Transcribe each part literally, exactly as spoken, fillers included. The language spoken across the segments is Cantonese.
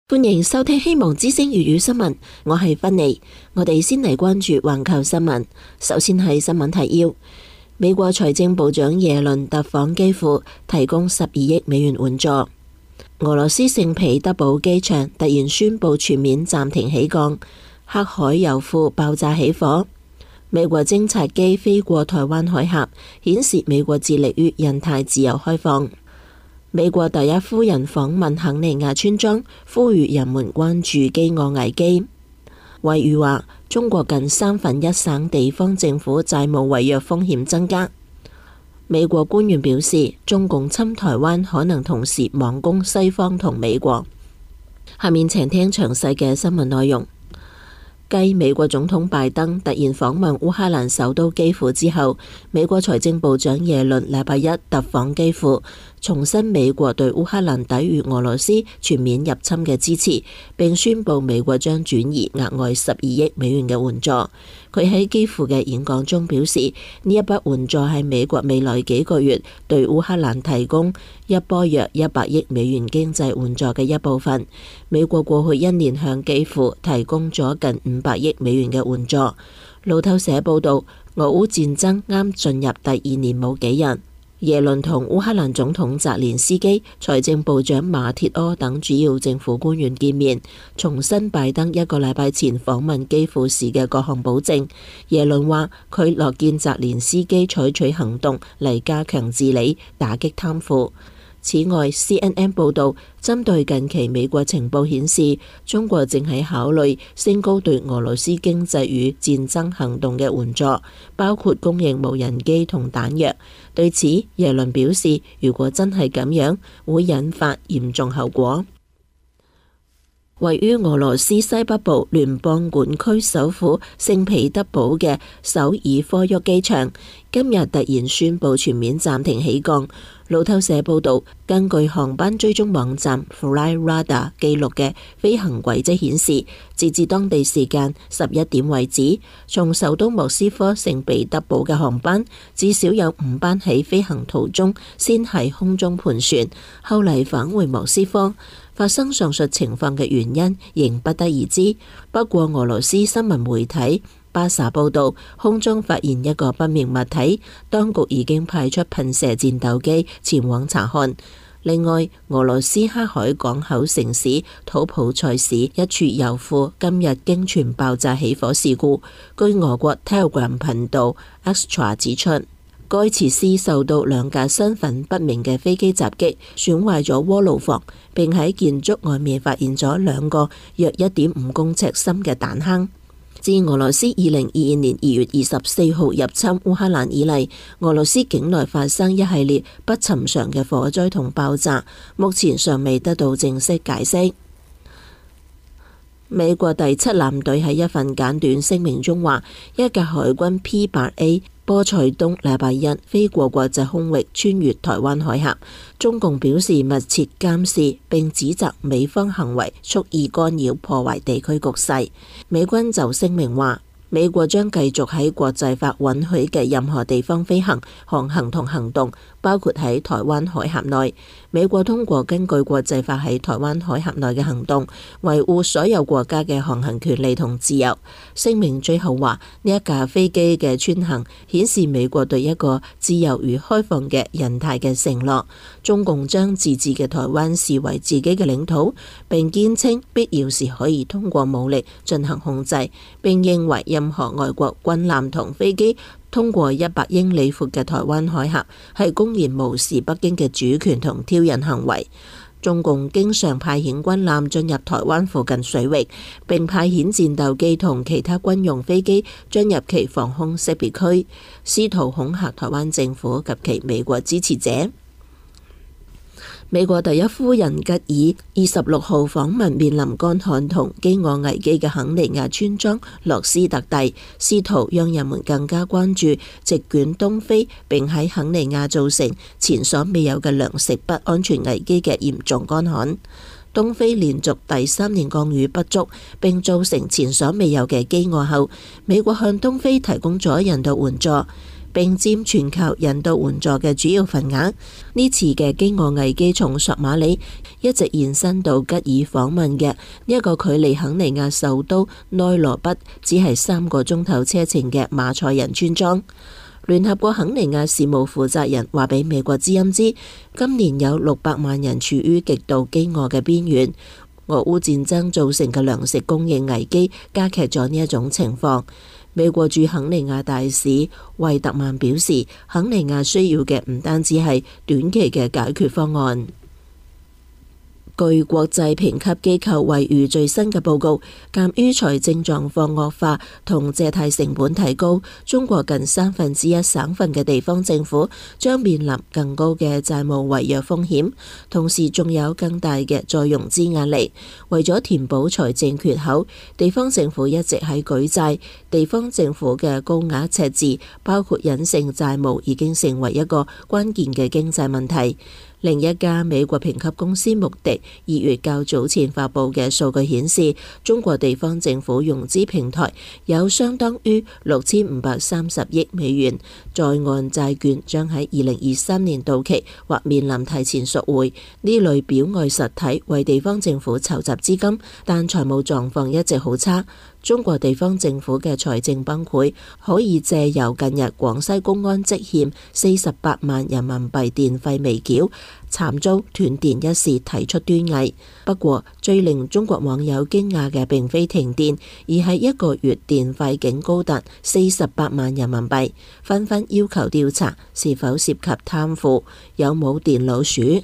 歡迎收聽希望之聲粵語新聞，我係芬妮。我哋先嚟關注環球新聞。首先係新聞提要：美國財政部長耶倫特訪基輔，提供十二億美元援助。俄羅斯聖彼得堡機場突然宣布全面暫停起降，黑海油庫爆炸起火。美國偵察機飛過台灣海峽，顯示美國致力於印太自由開放。美國第一夫人訪問肯尼亞村莊，呼籲人們關注飢餓危機。惠譽話，中國近三分一省地方政府債務違約風險增加。美國官員表示，中共侵台灣可能同時網攻西方同美國。下面請聽詳細嘅新聞內容。繼美國總統拜登突然訪問烏克蘭首都基輔之後，美國財政部長耶倫禮拜一特訪基輔，重申美國對烏克蘭抵禦俄羅斯全面入侵嘅支持，並宣布美國將轉移額外十二億美元嘅援助。佢喺基輔嘅演講中表示，呢一筆援助係美國未來幾個月對烏克蘭提供一波約一百億美元經濟援助嘅一部分。美國過去一年向基輔提供咗近五百億美元嘅援助。路透社報道，俄烏戰爭啱進入第二年冇幾日。耶倫同烏克蘭總統澤連斯基、財政部長馬鐵柯等主要政府官員見面，重申拜登一個禮拜前訪問基輔時嘅各項保證。耶倫話佢樂見澤連斯基採取行動嚟加強治理、打擊貪腐。此外 ，C N N 報道，針對近期美國情報顯示，中國正喺考慮升高對俄羅斯經濟與戰爭行動嘅援助，包括供應無人機同彈藥。對此，耶倫表示，如果真係咁樣，會引發嚴重後果。位於俄羅斯西北部聯邦管區首府聖彼得堡嘅首爾科沃機場，今日突然宣布全面暫停起降。路透社報道，根據航班追蹤網站 Flyradar 記錄嘅飛行軌跡顯示，截至當地時間十一點為止，從首都莫斯科聖彼得堡嘅航班至少有五班喺飛行途中先喺空中盤旋，後嚟返回莫斯科。發生上述情況嘅原因仍不得而知。不過俄羅斯新聞媒體巴薩報道，空中發現一個不明物體，當局已經派出噴射戰鬥機前往查看。另外，俄羅斯黑海港口城市土普塞市一處油庫今日經傳爆炸起火事故。據俄國 Telegram 頻道 Extra 指出，該設施受到兩架身份不明嘅飛機襲擊，損壞咗鍋爐房，並喺建築外面發現咗兩個約一點五公尺深嘅彈坑。自俄羅斯二零二二年二月二十四號入侵烏克蘭以嚟，俄羅斯境內發生一系列不尋常嘅火災同爆炸，目前尚未得到正式解釋。美國第七艦隊喺一份簡短聲明中話，一架海軍 P 八 A 波塞冬禮拜一飛過國際空域，穿越台灣海峽。中共表示密切監視，並指責美方行為蓄意干擾破壞地區局勢。美軍就聲明話，美國將繼續喺國際法允許嘅任何地方飛行、航行同行動，包括喺台灣海峽內。美國通過根據國際法喺台灣海峽內嘅行動，維護所有國家嘅航行權利同自由。聲明最後話，呢一架飛機嘅穿行顯示美國對一個自由與開放嘅印太嘅承諾。中共將自治嘅台灣視為自己嘅領土，並堅稱必要時可以通過武力進行控制，並認為任何外國軍艦同飛機通過一百英里闊嘅台灣海峽係公然無視北京嘅主權同挑釁行為。中共經常派遣軍艦進入台灣附近水域，並派遣戰鬥機同其他軍用飛機進入其防空識別區，試圖恐嚇台灣政府及其美國支持者。美國第一夫人吉爾二十六號訪問面臨乾旱同飢餓危機嘅肯尼亞村莊洛斯特地，試圖讓人們更加關注席捲東非並喺肯尼亞造成前所未有嘅糧食不安全危機嘅嚴重乾旱。東非連續第三年降雨不足，並造成前所未有嘅飢餓後，美國向東非提供咗人道援助。 並佔全球人道援助嘅主要份額。呢次嘅飢餓危機從索馬里一直延伸到吉爾訪問嘅一個距離肯尼亞首都內羅畢只係三個鐘頭車程嘅馬賽人村莊。聯合國肯尼亞事務負責人話俾美國之音知，今年有六百萬人處於極度飢餓嘅邊緣。俄烏戰爭造成嘅糧食供應危機加劇咗呢一種情況。美國駐肯尼亞大使惠特曼表示，肯尼亞需要嘅唔單止係短期嘅解決方案。據國際評級機構惠譽最新嘅報告，鑑於財政狀況惡化同借貸成本提高，中國近三分之一省份嘅地方政府將面臨更高嘅債務違約風險，同時仲有更大嘅再融資壓力。為咗填補財政缺口，地方政府一直喺舉債。地方政府嘅高額赤字，包括隱性債務，已經成為一個關鍵嘅經濟問題。另一家美國評級公司穆迪二月較早前發布嘅數據顯示，中國地方政府融資平台有相當於六千五百三十億美元在岸債券將喺二零二三年到期或面臨提前贖回。呢類表外實體為地方政府籌集資金，但財務狀況一直好差。中國地方政府嘅財政崩潰可以借由近日廣西公安積欠四十八萬人民幣電費未繳，慘遭斷電一事提出端倪。不過，最令中國網友驚訝嘅並非停電，而係一個月電費竟高達四十八萬人民幣，紛紛要求調查是否涉及貪腐，有冇電老鼠。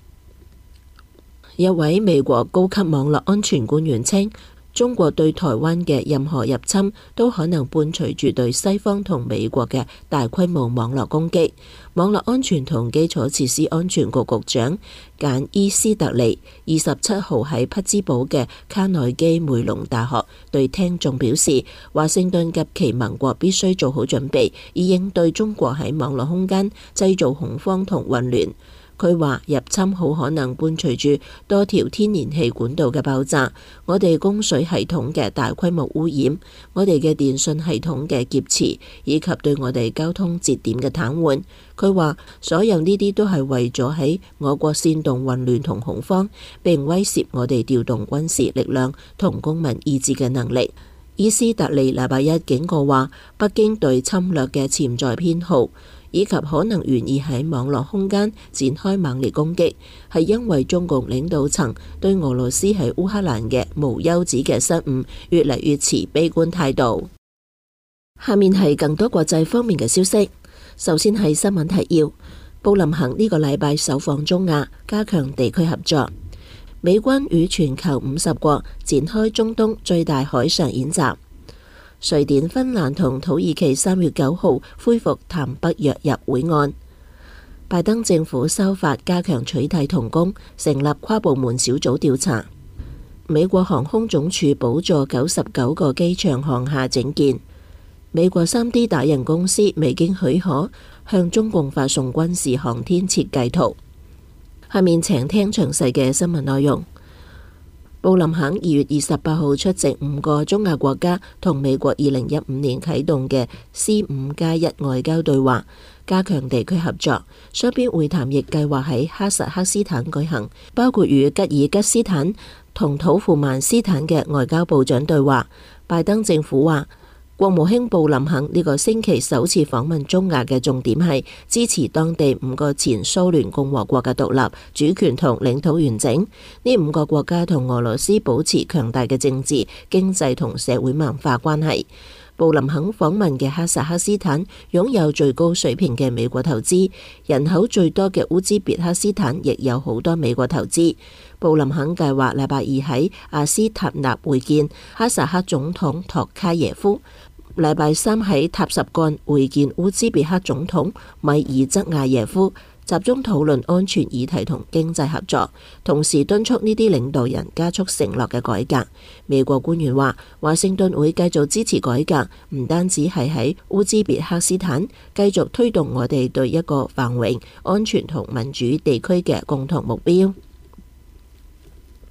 一位美國高級網絡安全官員稱，中國對台灣嘅任何入侵都可能伴隨住對西方同美國嘅大規模網絡攻擊。網絡安全同基礎設施安全局局長簡伊斯特利二十七號喺匹茲堡嘅卡內基梅隆大學對聽眾表示，華盛頓及其盟國必須做好準備，以應對中國喺網絡空間製造恐慌同混亂。佢話入侵好可能伴隨住多條天然氣管道嘅爆炸，我哋供水系統嘅大規模污染，我哋嘅電信系統嘅劫持，以及對我哋交通節點嘅癱瘓。佢話所有呢啲都係為咗喺我國煽動混亂同恐慌，並威脅我哋調動軍事力量同公民意志嘅能力。伊斯特利禮拜一警告話，北京對侵略嘅潛在偏好，以及可能願意喺網絡空間展開猛烈攻擊，係因為中共領導層對俄羅斯喺烏克蘭嘅無休止嘅失誤越嚟越持悲觀態度。下面係更多國際方面嘅消息。首先係新聞提要，布林肯呢個禮拜首訪中亞，加強地區合作。美軍與全球五十國展開中東最大海上演習。瑞典、芬蘭同土耳其三月九號恢復談北約入會案。拜登政府修法加強取締童工，成立跨部門小組調查。美國航空總署補助九十九個機場航廈整建。美國 三 D 打印公司未經許可向中共發送軍事航天設計圖。下面請聽詳細嘅新聞內容。布林肯二月二十八號出席五個中亞國家同美國二零一五年啟動嘅 C 五加一外交對話，加強地區合作。雙邊會談亦計劃喺哈薩克斯坦舉行，包括與吉爾吉斯坦同土庫曼斯坦嘅外交部長對話。拜登政府話，國務卿布林肯呢個星期首次訪問中亞嘅重點係支持當地五個前蘇聯共和國嘅獨立、主權同領土完整。呢五個國家同俄羅斯保持強大嘅政治、經濟同社會文化關係。布林肯訪問嘅哈薩克斯坦擁有最高水平嘅美國投資，人口最多嘅烏茲別克斯坦亦有好多美國投資。布林肯計劃禮拜二喺阿斯塔納會見哈薩克總統托卡耶夫。禮拜三喺塔什幹會見烏茲別克總統米爾則亞耶夫，集中討論安全議題同經濟合作，同時敦促呢啲領導人加速承諾嘅改革。美國官員話，華盛頓會繼續支持改革，唔單止係喺烏茲別克斯坦，繼續推動我哋對一個繁榮、安全同民主地區嘅共同目標。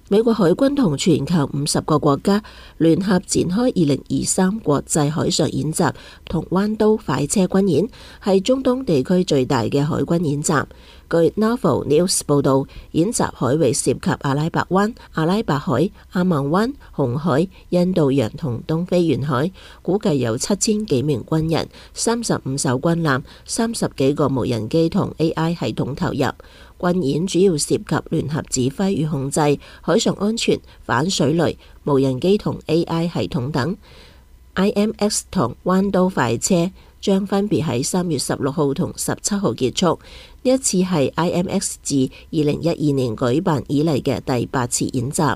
美國海軍同全球五十個國家聯合展開二零二三國際海上演習同彎刀快車軍演，係中東地區最大嘅海軍演習。據 Naval News 報道，演習海域涉及阿拉伯灣、阿拉伯海、阿曼灣、紅海、印度洋同東非沿海，估計有七千幾名軍人、三十五艘軍艦、三十幾個無人機同 A I 系統投入。軍演主要涉及聯合指揮與控制、海上安全、反水雷、無人機同 A I 系統等。I M X 同彎刀快車將分別喺三月十六號同十七號結束。呢一次係 I M X 自二零一二年舉辦以嚟嘅第八次演習。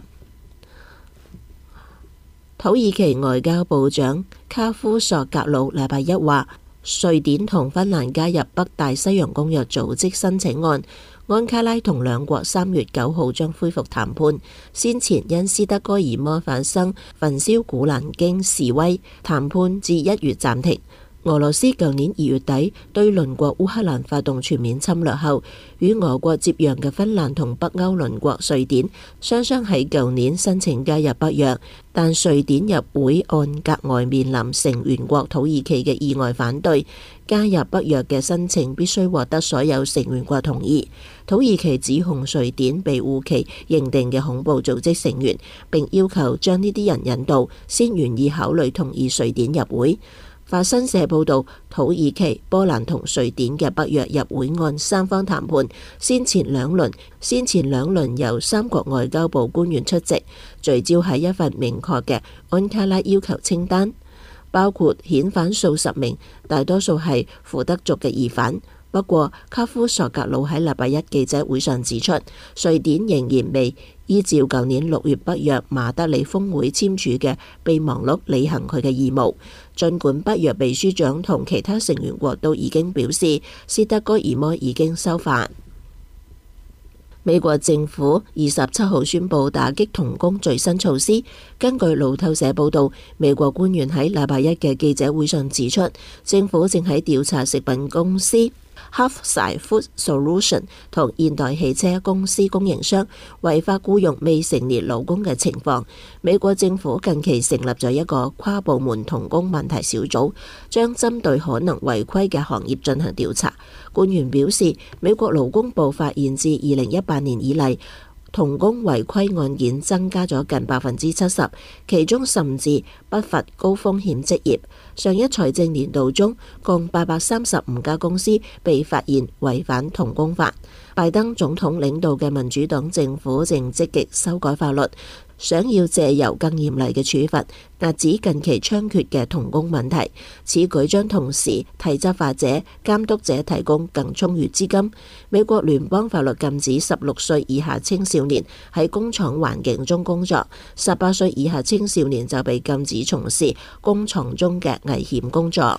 土耳其外交部長卡夫索格魯禮拜一話，瑞典同芬蘭加入北大西洋公約組織申請案，安卡拉同兩國三月九號將恢復談判。先前因斯德哥爾摩發生焚燒古蘭經示威，談判至一月暫停。俄羅斯舊年二月底對鄰國烏克蘭發動全面侵略後，與俄國接壤嘅芬蘭同北歐鄰國瑞典雙雙喺舊年申請加入北約，但瑞典入會案格外面臨成員國土耳其嘅意外反對，加入北約嘅申請必須獲得所有成員國同意。土耳其指控瑞典庇護其認定嘅恐怖組織成員，並要求將呢啲人引渡，先願意考慮同意瑞典入會。法新社報道，土耳其、波蘭同瑞典嘅北約入會案三方談判，先前兩輪先前兩輪由三國外交部官員出席，聚焦喺一份明確嘅安卡拉要求清單，包括遣返數十名，大多數係庫德族嘅疑犯。不過，卡夫索格魯喺禮拜一記者會上指出，瑞典仍然未依照舊年六月北約馬德里峰會簽署嘅備忘錄履行佢嘅義務。儘管北約秘書長同其他成員國都已經表示，斯德哥爾摩已經修法。美國政府二十七號宣布打擊童工最新措施。根據路透社報導，美國官員喺禮拜一嘅記者會上指出，政府正喺調查食品公司Hearthside Food Solution 同現代汽車公司供應商違法僱用未成年勞工嘅情況。美國政府近期成立咗一個跨部門童工問題小組，將針對可能違規嘅行業進行調查。官員表示，美國勞工部發現自二零一八年以嚟，童工違規案件增加咗近百分之七十，其中甚至不乏高風險職業。上一財政年度中，共八百三十五家公司被發現違反童工法。拜登總統領導嘅民主黨政府正積極修改法律，想要借由更嚴厲嘅處罰壓止近期猖獗嘅童工問題。此舉將同時替執法者、監督者提供更充裕資金。美國聯邦法律禁止十六歲以下青少年喺工廠環境中工作，十八歲以下青少年就被禁止從事工廠中嘅危險工作。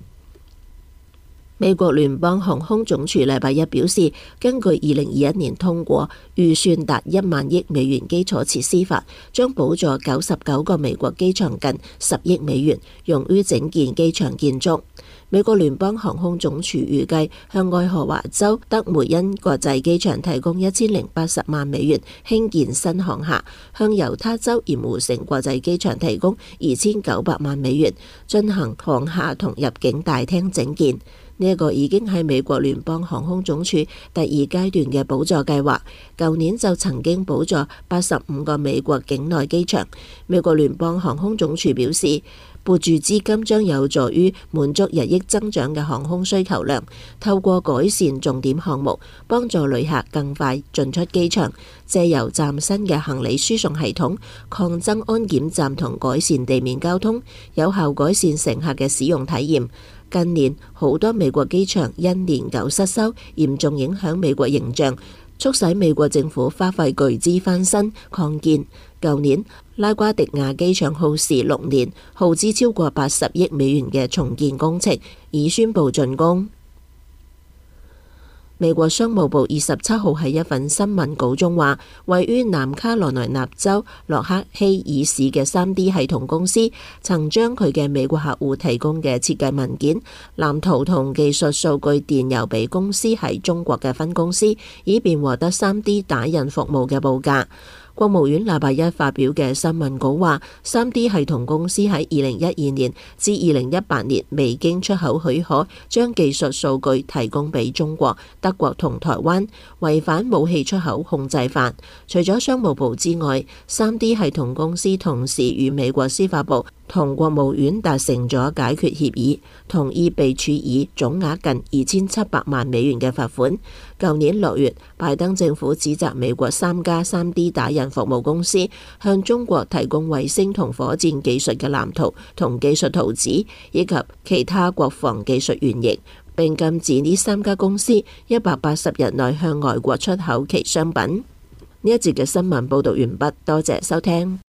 美國聯邦航空總署禮拜一表示，根據二零二一年通過預算達一萬億美元基礎設施法，將補助九十九個美國機場近十億美元，用於整建機場建築。美國聯邦航空總署預計向愛荷華州德梅恩國際機場提供一千零八十萬美元興建新航廈，向猶他州鹽湖城國際機場提供二千九百萬美元進行航廈同入境大廳整建。呢一個已經係美國聯邦航空總署第二階段嘅補助計劃，舊年就曾經補助八十五個美國境內機場。美國聯邦航空總署表示，撥助資金將有助於滿足日益增長嘅航空需求量，透過改善重點項目，幫助旅客更快進出機場，借由嶄新嘅行李輸送系統，擴增安檢站同改善地面交通，有效改善乘客嘅使用體驗。近年好多美國機場因年久失修，嚴重影響美國形象，促使美國政府花費巨資翻新擴建。舊年拉瓜迪亞機場耗時六年，耗資超過八十億美元嘅重建工程已宣布竣工。美國商務部二十七號喺一份新聞稿中話，位於南卡羅來納州洛克希爾市嘅 三 D 系統公司曾將佢嘅美國客戶提供嘅設計文件、藍圖同技術數據電郵俾公司喺中國嘅分公司，以便獲得 三 D 打印服務嘅報價。 國務院禮拜一發表嘅新聞稿話，三 D 系統公司喺二零一二年至二零一八年未經出口許可，將技術數據提供俾中國、德國同台灣，違反武器出口控制法。除咗商務部之外，三 D 系統公司同時與美國司法部同國務院達成咗解決協議，同意被處以總額近二千七百萬美元嘅罰款。舊年六月，拜登政府指責美國三家三 D 打印服務公司向中國提供衛星同火箭技術嘅藍圖同技術圖紙，以及其他國防技術原型，並禁止呢三家公司一百八十日內向外國出口其商品。呢一節嘅新聞報道完畢，多謝收聽。